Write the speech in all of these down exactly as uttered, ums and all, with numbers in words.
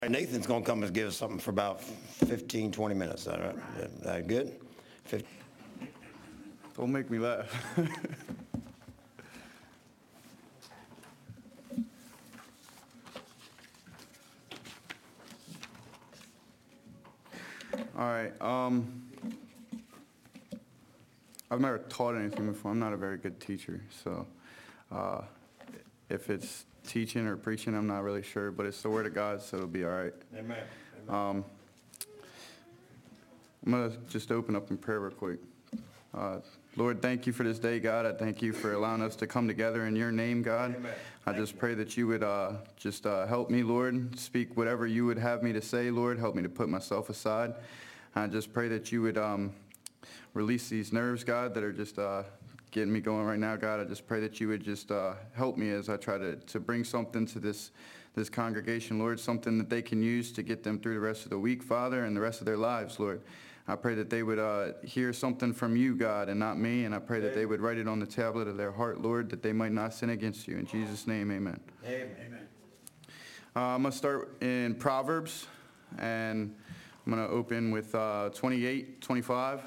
Nathan's going to come and give us something for about fifteen, twenty minutes. All right? Is that good? fifteen. Don't make me laugh. All right. Um, I've never taught anything before. I'm not a very good teacher, so uh, if it's teaching or preaching, I'm not really sure, but it's the Word of God, so it'll be all right. Amen. Um, I'm going to just open up in prayer real quick. Uh, Lord, thank you for this day, God. I thank you for allowing us to come together in your name, God. Amen. I just pray that you would uh, just uh, help me, Lord, speak whatever you would have me to say, Lord. Help me to put myself aside. I just pray that you would um, release these nerves, God, that are just uh, getting me going right now, God. I just pray that you would just uh, help me as I try to, to bring something to this this congregation, Lord, something that they can use to get them through the rest of the week, Father, and the rest of their lives, Lord. I pray that they would uh, hear something from you, God, and not me, and I pray that they would write it on the tablet of their heart, Lord, that they might not sin against you. In Jesus' name, amen. Amen. Uh, I'm going to start in Proverbs, and I'm going to open with uh, twenty-eight, twenty-five.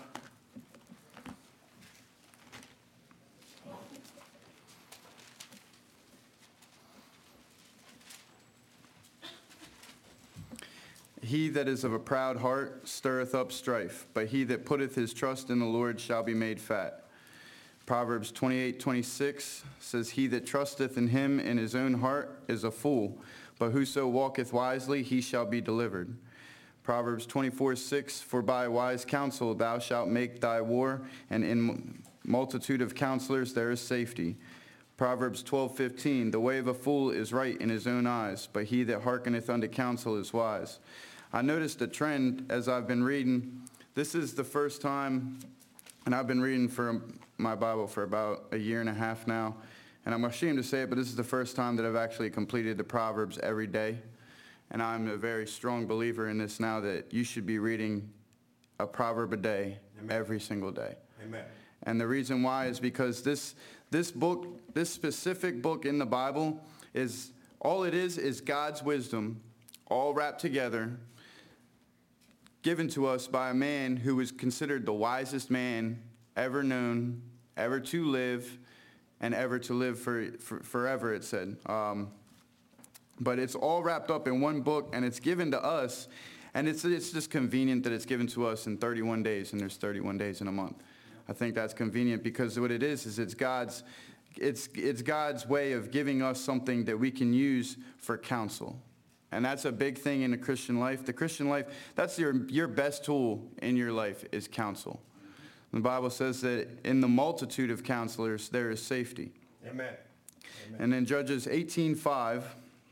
He that is of a proud heart stirreth up strife, but he that putteth his trust in the Lord shall be made fat. Proverbs twenty-eight, twenty-six says, He that trusteth in him in his own heart is a fool, but whoso walketh wisely, he shall be delivered. Proverbs twenty-four, six, For by wise counsel thou shalt make thy war, and in multitude of counselors there is safety. Proverbs twelve, fifteen, The way of a fool is right in his own eyes, but he that hearkeneth unto counsel is wise. I noticed a trend as I've been reading. This is the first time, and I've been reading for my Bible for about a year and a half now, and I'm ashamed to say it, but this is the first time that I've actually completed the Proverbs every day. And I'm a very strong believer in this now, that you should be reading a proverb a day, Amen. Every single day. Amen. And the reason why is because this this book, this specific book in the Bible, is all it is is God's wisdom, all wrapped together, given to us by a man who was considered the wisest man ever known, ever to live, and ever to live for, for forever, it said. Um, but it's all wrapped up in one book, and it's given to us, and it's it's just convenient that it's given to us in thirty-one days, and there's thirty-one days in a month. I think that's convenient because what it is is it's God's it's it's God's way of giving us something that we can use for counsel. And that's a big thing in the Christian life. The Christian life, that's your your best tool in your life is counsel. The Bible says that in the multitude of counselors there is safety. Amen. Amen. And in Judges eighteen five,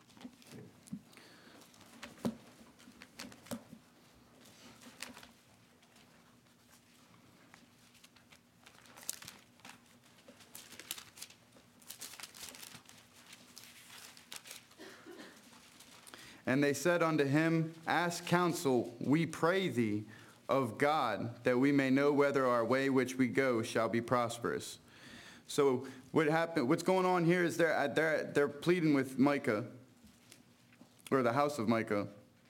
and they said unto him, Ask counsel, we pray thee, of God, that we may know whether our way which we go shall be prosperous. So what happened? What's going on here is they're they're they're pleading with Micah, or the house of Micah.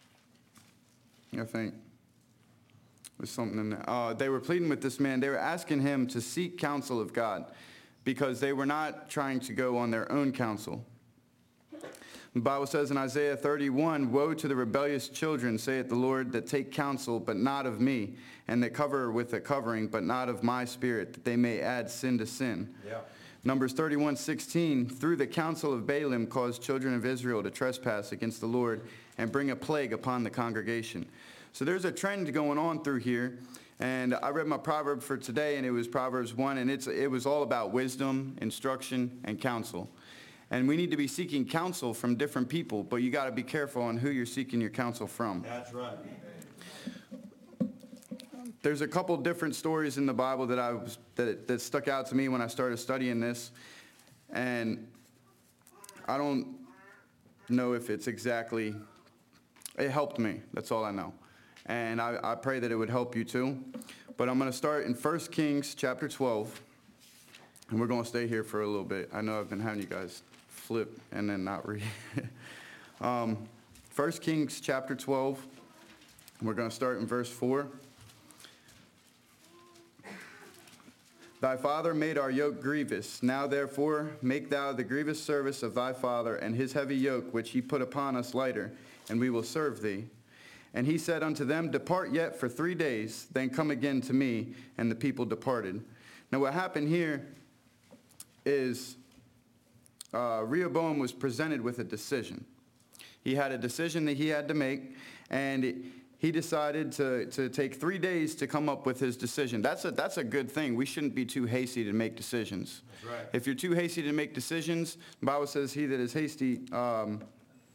I think there's something in there. Uh, they were pleading with this man. They were asking him to seek counsel of God, because they were not trying to go on their own counsel. The Bible says in Isaiah thirty-one, Woe to the rebellious children, saith the Lord, that take counsel, but not of me, and that cover with a covering, but not of my spirit, that they may add sin to sin. Yeah. Numbers thirty-one, sixteen, Through the counsel of Balaam caused children of Israel to trespass against the Lord and bring a plague upon the congregation. So there's a trend going on through here. And I read my proverb for today, and it was Proverbs one, and it's it was all about wisdom, instruction, and counsel. And we need to be seeking counsel from different people, but you got to be careful on who you're seeking your counsel from. That's right. There's a couple different stories in the Bible that I was that that stuck out to me when I started studying this, and I don't know if it's exactly. It helped me. That's all I know, and I, I pray that it would help you too. But I'm going to start in First Kings chapter twelve, and we're going to stay here for a little bit. I know I've been having you guys flip and then not read. um, First Kings chapter twelve. We're going to start in verse four. Thy father made our yoke grievous. Now therefore make thou the grievous service of thy father, and his heavy yoke which he put upon us lighter, and we will serve thee. And he said unto them, Depart yet for three days, then come again to me. And the people departed. Now what happened here is uh, Rehoboam was presented with a decision. He had a decision that he had to make, and it, he decided to, to take three days to come up with his decision. That's a, that's a good thing. We shouldn't be too hasty to make decisions. That's right. If you're too hasty to make decisions, the Bible says he that is hasty, um,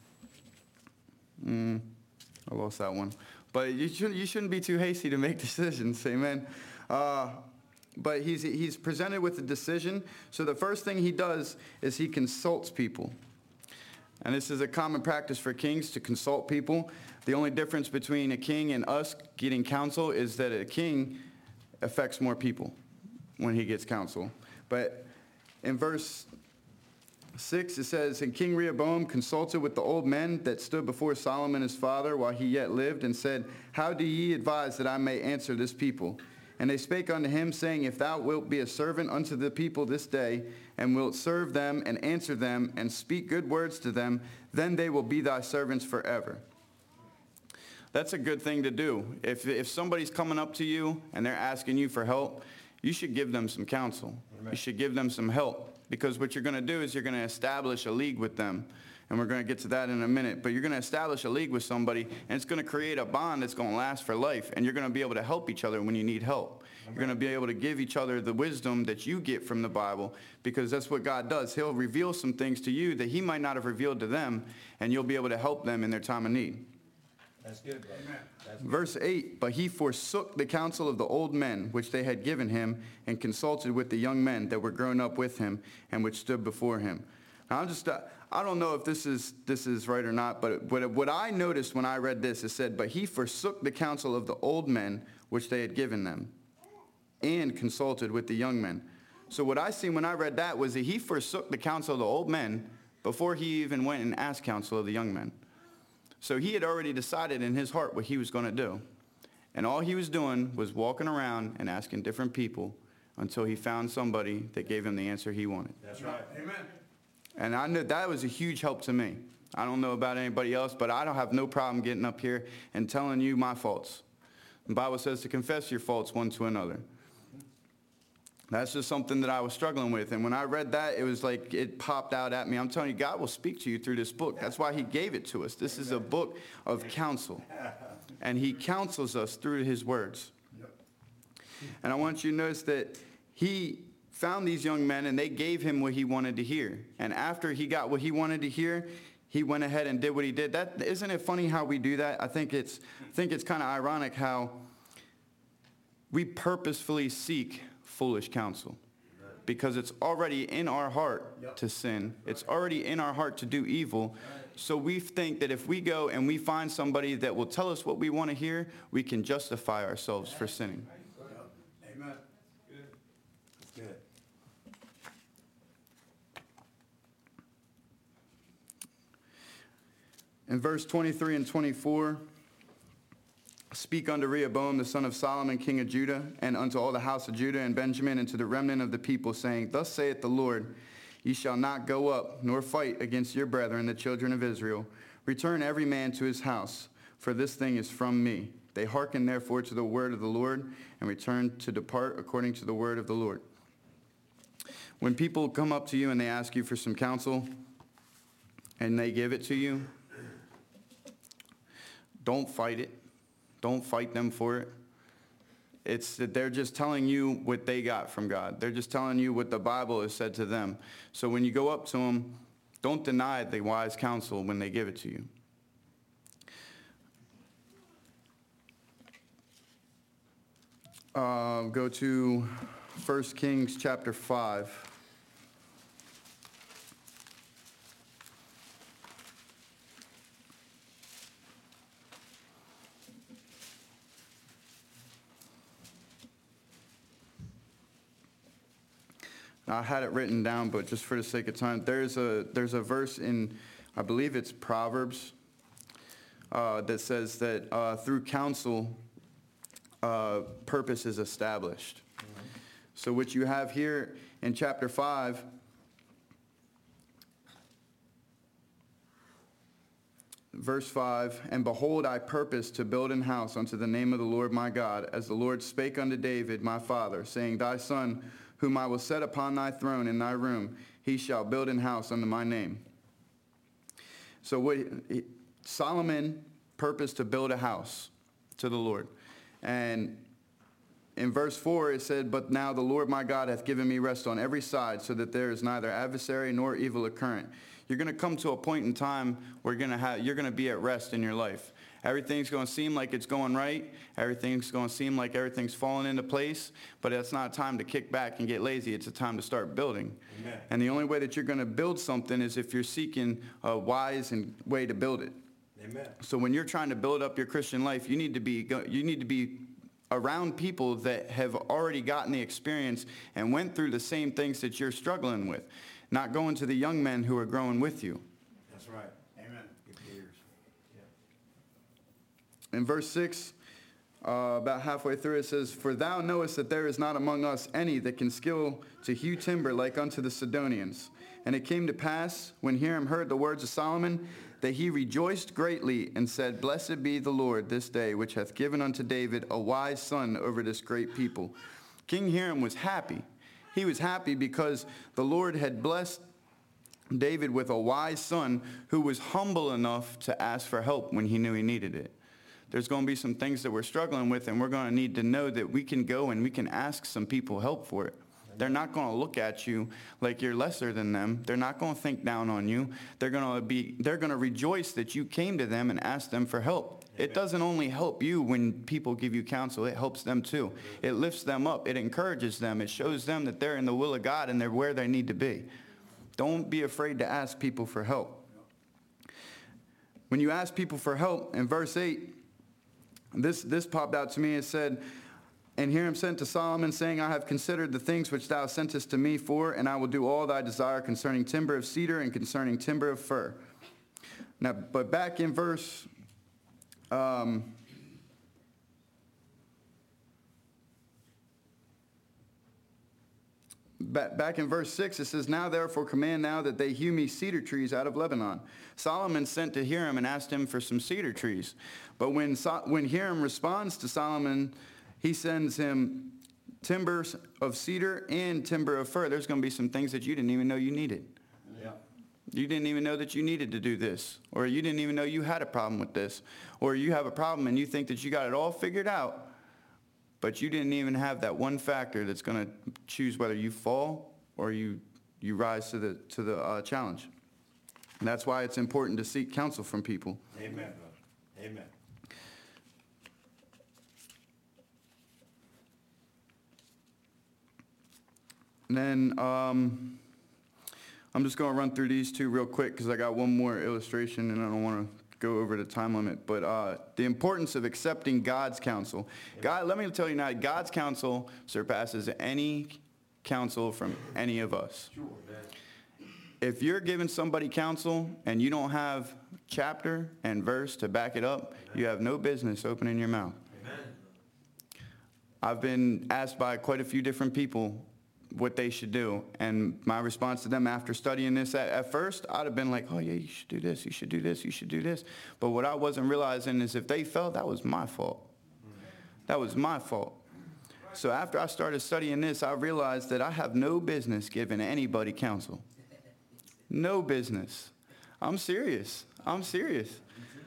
mm, I lost that one. But you shouldn't, you shouldn't be too hasty to make decisions, amen. Uh, but he's, he's presented with a decision. So the first thing he does is he consults people. And this is a common practice for kings to consult people. The only difference between a king and us getting counsel is that a king affects more people when he gets counsel. But in verse six, it says, And King Rehoboam consulted with the old men that stood before Solomon his father while he yet lived, and said, How do ye advise that I may answer this people? And they spake unto him, saying, If thou wilt be a servant unto the people this day, and wilt serve them, and answer them, and speak good words to them, then they will be thy servants forever. That's a good thing to do. If, if somebody's coming up to you, and they're asking you for help, you should give them some counsel. Amen. You should give them some help. Because what you're going to do is you're going to establish a league with them. And we're going to get to that in a minute. But you're going to establish a league with somebody, and it's going to create a bond that's going to last for life. And you're going to be able to help each other when you need help. You're going to be able to give each other the wisdom that you get from the Bible, because that's what God does. He'll reveal some things to you that he might not have revealed to them, and you'll be able to help them in their time of need. That's good, brother. That's good. Verse eight, But he forsook the counsel of the old men, which they had given him, and consulted with the young men that were grown up with him, and which stood before him. Now, I'm just, uh, I don't know if this is this is right or not, but what, what I noticed when I read this, it said, But he forsook the counsel of the old men, which they had given them, and consulted with the young men. So what I seen when I read that was that he forsook the counsel of the old men before he even went and asked counsel of the young men. So he had already decided in his heart what he was going to do. And all he was doing was walking around and asking different people until he found somebody that gave him the answer he wanted. That's right. Amen. And I knew that was a huge help to me. I don't know about anybody else, but I don't have no problem getting up here and telling you my faults. The Bible says to confess your faults one to another. That's just something that I was struggling with. And when I read that, it was like it popped out at me. I'm telling you, God will speak to you through this book. That's why he gave it to us. This is a book of counsel. And he counsels us through his words. And I want you to notice that he found these young men, and they gave him what he wanted to hear. And after he got what he wanted to hear, he went ahead and did what he did. That, isn't it funny how we do that? I think it's, I think it's kind of ironic how we purposefully seek foolish counsel, because it's already in our heart yep. to sin. It's already in our heart to do evil. So we think that if we go and we find somebody that will tell us what we want to hear, we can justify ourselves for sinning. Yep. Amen. Good. That's good. In verse twenty-three and twenty-four, Speak unto Rehoboam the son of Solomon, king of Judah, and unto all the house of Judah and Benjamin, and to the remnant of the people, saying, Thus saith the Lord, Ye shall not go up, nor fight against your brethren, the children of Israel. Return every man to his house, for this thing is from me. They hearken therefore to the word of the Lord, and return to depart according to the word of the Lord. When people come up to you and they ask you for some counsel, and they give it to you, don't fight it. Don't fight them for it. It's that they're just telling you what they got from God. They're just telling you what the Bible has said to them. So when you go up to them, don't deny the wise counsel when they give it to you. Uh, go to First Kings chapter five. I had it written down, but just for the sake of time, there's a there's a verse in, I believe it's Proverbs, uh, that says that uh, through counsel, uh, purpose is established. So what you have here in chapter five, verse five, and behold, I purpose to build an house unto the name of the Lord my God, as the Lord spake unto David my father, saying, Thy son, whom I will set upon thy throne in thy room, he shall build an house unto my name. So what Solomon purposed to build a house to the Lord. And in verse four, it said, But now the Lord my God hath given me rest on every side, so that there is neither adversary nor evil occurrent. You're going to come to a point in time where you're going to have, you're going to be at rest in your life. Everything's going to seem like it's going right. Everything's going to seem like everything's falling into place. But it's not a time to kick back and get lazy. It's a time to start building. Amen. And the only way that you're going to build something is if you're seeking a wise and way to build it. Amen. So when you're trying to build up your Christian life, you need to be you need to be around people that have already gotten the experience and went through the same things that you're struggling with. Not going to the young men who are growing with you. That's right. Amen. In verse six, uh, about halfway through, it says, For thou knowest that there is not among us any that can skill to hew timber like unto the Sidonians. And it came to pass, when Hiram heard the words of Solomon, that he rejoiced greatly and said, Blessed be the Lord this day, which hath given unto David a wise son over this great people. King Hiram was happy. He was happy because the Lord had blessed David with a wise son who was humble enough to ask for help when he knew he needed it. There's going to be some things that we're struggling with, and we're going to need to know that we can go and we can ask some people help for it. They're not going to look at you like you're lesser than them. They're not going to think down on you. They're going to be, they're going to rejoice that you came to them and asked them for help. Amen. It doesn't only help you when people give you counsel. It helps them too. It lifts them up. It encourages them. It shows them that they're in the will of God and they're where they need to be. Don't be afraid to ask people for help. When you ask people for help, in verse eight, this, this popped out to me. It said, And Hiram sent to Solomon, saying, I have considered the things which thou sentest to me for, and I will do all thy desire concerning timber of cedar and concerning timber of fir. Now, but back in verse, um, back, back in verse six, it says, Now therefore command now that they hew me cedar trees out of Lebanon. Solomon sent to Hiram and asked him for some cedar trees. But when, so- when Hiram responds to Solomon, he sends him timbers of cedar and timber of fir. There's going to be some things that you didn't even know you needed. Yeah. You didn't even know that you needed to do this. Or you didn't even know you had a problem with this. Or you have a problem and you think that you got it all figured out, but you didn't even have that one factor that's going to choose whether you fall or you, you rise to the, to the uh, challenge. And that's why it's important to seek counsel from people. Amen, brother. Amen. And then um, I'm just going to run through these two real quick because I got one more illustration and I don't want to go over the time limit. But uh, the importance of accepting God's counsel. God, let me tell you now, God's counsel surpasses any counsel from any of us. If you're giving somebody counsel and you don't have chapter and verse to back it up, you have no business opening your mouth. I've been asked by quite a few different people what they should do. And my response to them after studying this, at, at first, I'd have been like, oh, yeah, you should do this, you should do this, you should do this. But what I wasn't realizing is if they fell, that was my fault. That was my fault. So after I started studying this, I realized that I have no business giving anybody counsel. No business. I'm serious. I'm serious.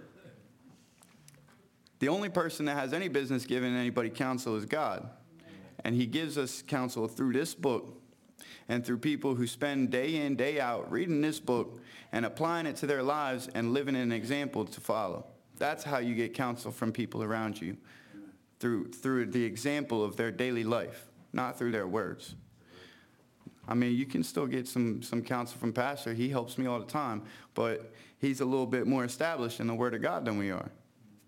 The only person that has any business giving anybody counsel is God. And he gives us counsel through this book and through people who spend day in, day out reading this book and applying it to their lives and living an example to follow. That's how you get counsel from people around you, through, through the example of their daily life, not through their words. I mean, you can still get some, some counsel from Pastor. He helps me all the time, but he's a little bit more established in the Word of God than we are.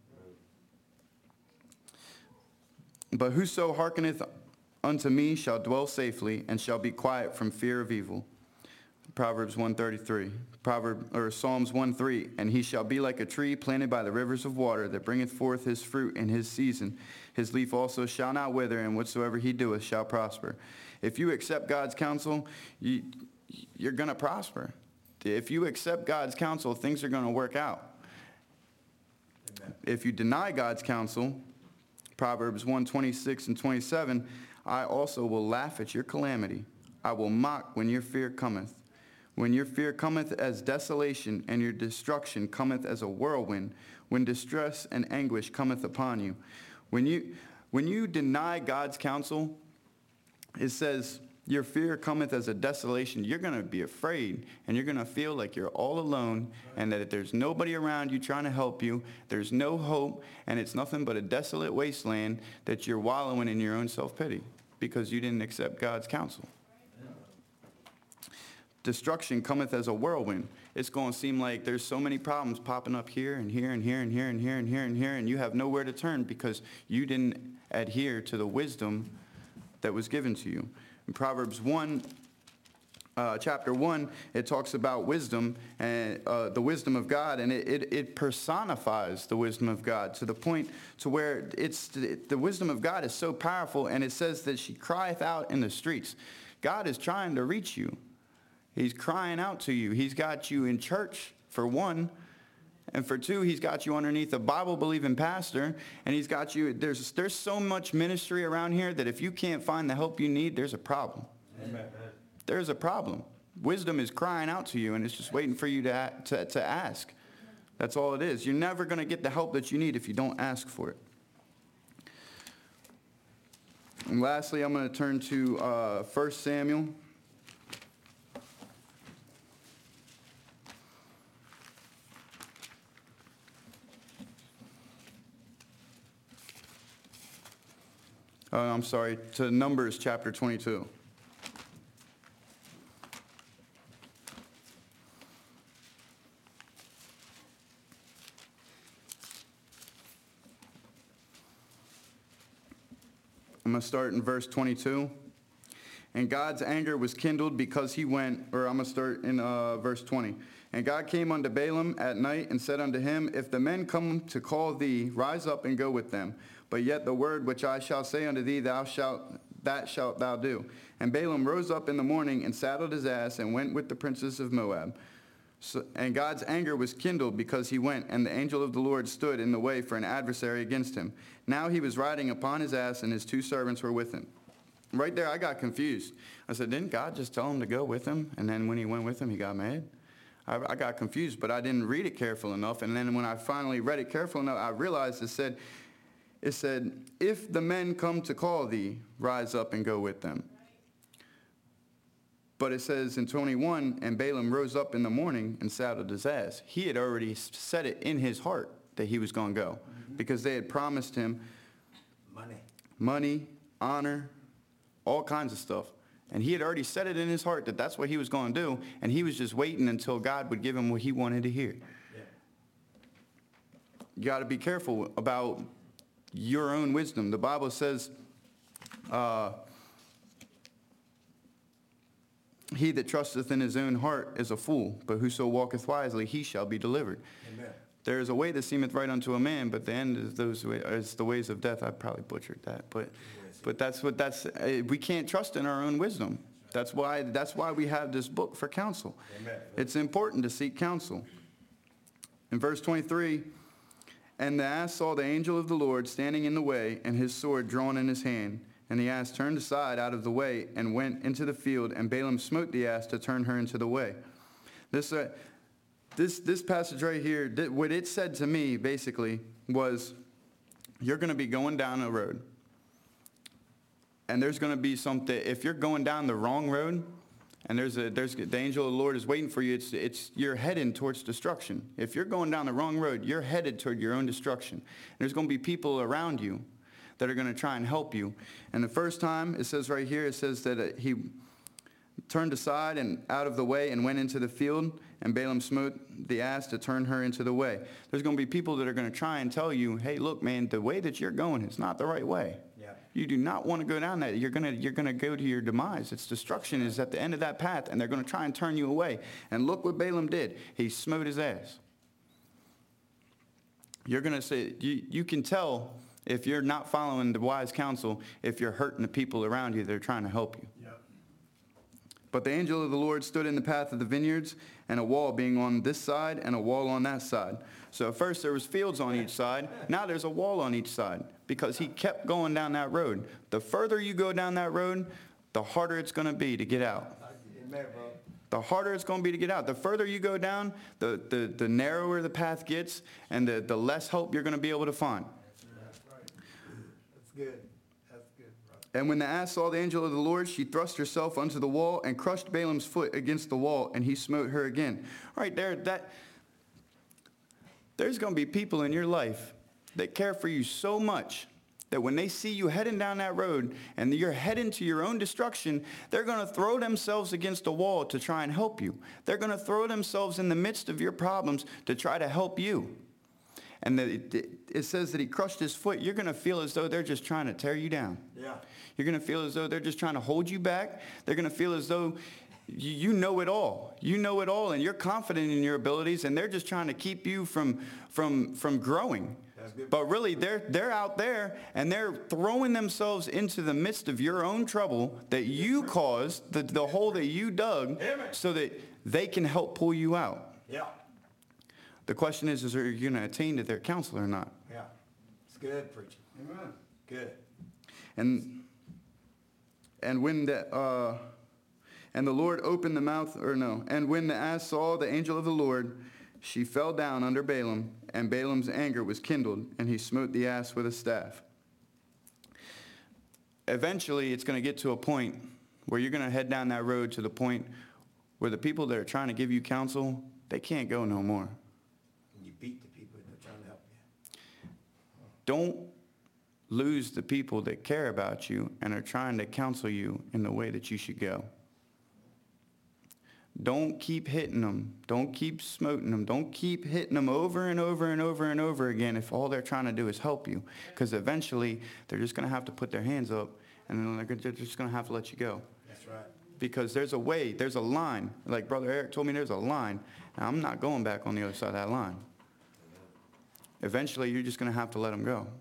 But whoso hearkeneth unto me shall dwell safely and shall be quiet from fear of evil. Proverbs one thirty-three, Proverb, or Psalms one three, and he shall be like a tree planted by the rivers of water that bringeth forth his fruit in his season. His leaf also shall not wither, and whatsoever he doeth shall prosper. If you accept God's counsel, you, you're going to prosper. If you accept God's counsel, things are going to work out. Amen. If you deny God's counsel, Proverbs one twenty-six and twenty-seven, I also will laugh at your calamity. I will mock when your fear cometh. When your fear cometh as desolation, and your destruction cometh as a whirlwind, when distress and anguish cometh upon you. When you, when you deny God's counsel, it says, your fear cometh as a desolation. You're going to be afraid, and you're going to feel like you're all alone, and that there's nobody around you trying to help you. There's no hope, and it's nothing but a desolate wasteland that you're wallowing in your own self-pity because you didn't accept God's counsel. Destruction cometh as a whirlwind. It's going to seem like there's so many problems popping up here and here and here and here and here and here and here, and you have nowhere to turn because you didn't adhere to the wisdom that was given to you. In Proverbs one, uh, chapter one, it talks about wisdom and uh, the wisdom of God, and it, it, it personifies the wisdom of God to the point to where it's the wisdom of God is so powerful, and it says that she crieth out in the streets. God is trying to reach you. He's crying out to you. He's got you in church, for one. And for two, he's got you underneath a Bible-believing pastor. And he's got you, there's, there's so much ministry around here that if you can't find the help you need, there's a problem. Amen. There's a problem. Wisdom is crying out to you, and it's just waiting for you to, to, to ask. That's all it is. You're never going to get the help that you need if you don't ask for it. And lastly, I'm going to turn to uh, First Samuel. Uh, I'm sorry, to Numbers chapter twenty-two. I'm going to start in verse twenty-two. And God's anger was kindled because he went, or I'm going to start in uh, verse twenty. And God came unto Balaam at night and said unto him, If the men come to call thee, rise up and go with them. But yet the word which I shall say unto thee, thou shalt, that shalt thou do. And Balaam rose up in the morning and saddled his ass and went with the princes of Moab. So, and God's anger was kindled because he went, and the angel of the Lord stood in the way for an adversary against him. Now he was riding upon his ass, and his two servants were with him. Right there, I got confused. I said, didn't God just tell him to go with him? And then when he went with him, he got mad? I, I got confused, but I didn't read it careful enough. And then when I finally read it careful enough, I realized it said, it said, if the men come to call thee, rise up and go with them. But it says in twenty-one, and Balaam rose up in the morning and saddled his ass. He had already set it in his heart that he was going to go, mm-hmm. because they had promised him money, money, honor, all kinds of stuff. And he had already set it in his heart that that's what he was going to do, and he was just waiting until God would give him what he wanted to hear. Yeah. You got to be careful about your own wisdom. The Bible says, uh, he that trusteth in his own heart is a fool, but whoso walketh wisely, he shall be delivered. Amen. There is a way that seemeth right unto a man, but the end is those way, is the ways of death. I probably butchered that, but but that's what that's. We can't trust in our own wisdom. That's why that's why we have this book for counsel. Amen. It's important to seek counsel. In verse twenty-three, and the ass saw the angel of the Lord standing in the way, and his sword drawn in his hand. And the ass turned aside out of the way and went into the field, and Balaam smote the ass to turn her into the way. This, uh, this, this passage right here, what it said to me, basically, was you're going to be going down a road. And there's going to be something, if you're going down the wrong road, and there's a, there's, the angel of the Lord is waiting for you, it's, it's, you're heading towards destruction. If you're going down the wrong road, you're headed toward your own destruction. And there's going to be people around you that are going to try and help you. And the first time, it says right here, it says that uh, he turned aside and out of the way and went into the field, and Balaam smote the ass to turn her into the way. There's going to be people that are going to try and tell you, hey, look, man, the way that you're going is not the right way. Yeah. You do not want to go down that. You're going to you're going to go to your demise. Its destruction is at the end of that path, and they're going to try and turn you away. And look what Balaam did. He smote his ass. You're going to say, you, you can tell if you're not following the wise counsel, if you're hurting the people around you that are trying to help you. Yep. But the angel of the Lord stood in the path of the vineyards, and a wall being on this side and a wall on that side. So at first there was fields on each side. Now there's a wall on each side because he kept going down that road. The further you go down that road, the harder it's going to be to get out. Amen, bro. The harder it's going to be to get out. The further you go down, the, the, the narrower the path gets, and the, the less hope you're going to be able to find. That's right. That's good. That's good, bro. And when the ass saw the angel of the Lord, she thrust herself unto the wall and crushed Balaam's foot against the wall, and he smote her again. Right there, that there's going to be people in your life that care for you so much that when they see you heading down that road and you're heading to your own destruction, they're going to throw themselves against a wall to try and help you. They're going to throw themselves in the midst of your problems to try to help you. And the, it, it says that he crushed his foot. You're going to feel as though they're just trying to tear you down. Yeah. You're going to feel as though they're just trying to hold you back. They're going to feel as though you, you know it all. You know it all, and you're confident in your abilities, and they're just trying to keep you from, from, from growing. That's good. But really, they're, they're out there, and they're throwing themselves into the midst of your own trouble that you caused, the, the hole that you dug, Amen. so that they can help pull you out. Yeah. The question is, is are you going to attain to their counsel or not? Yeah. It's good, preacher. Amen. Good. And and when the uh, and the Lord opened the mouth, or no, and when the ass saw the angel of the Lord, she fell down under Balaam, and Balaam's anger was kindled, and he smote the ass with a staff. Eventually, it's going to get to a point where you're going to head down that road to the point where the people that are trying to give you counsel, they can't go no more. And you beat the people that are trying to help you. Don't lose the people that care about you and are trying to counsel you in the way that you should go. Don't keep hitting them. Don't keep smoting them. Don't keep hitting them over and over and over and over again if all they're trying to do is help you. Because eventually, they're just going to have to put their hands up, and then they're just going to have to let you go. That's right. Because there's a way, there's a line. Like Brother Eric told me, there's a line. And I'm not going back on the other side of that line. Eventually, you're just going to have to let them go.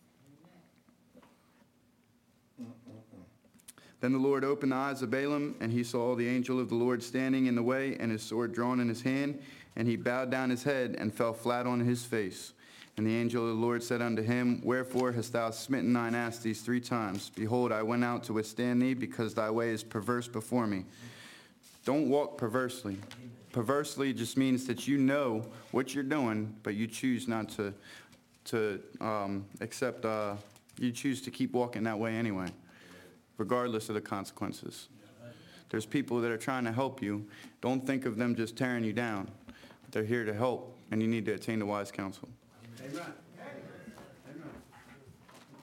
Then the Lord opened the eyes of Balaam, and he saw the angel of the Lord standing in the way, and his sword drawn in his hand. And he bowed down his head and fell flat on his face. And the angel of the Lord said unto him, Wherefore hast thou smitten thine ass these three times? Behold, I went out to withstand thee, because thy way is perverse before me. Don't walk perversely. Perversely just means that you know what you're doing, but you choose not to, to um, accept, uh, you choose to keep walking that way anyway, regardless of the consequences. There's people that are trying to help you. Don't think of them just tearing you down. They're here to help, and you need to attain the wise counsel. Amen.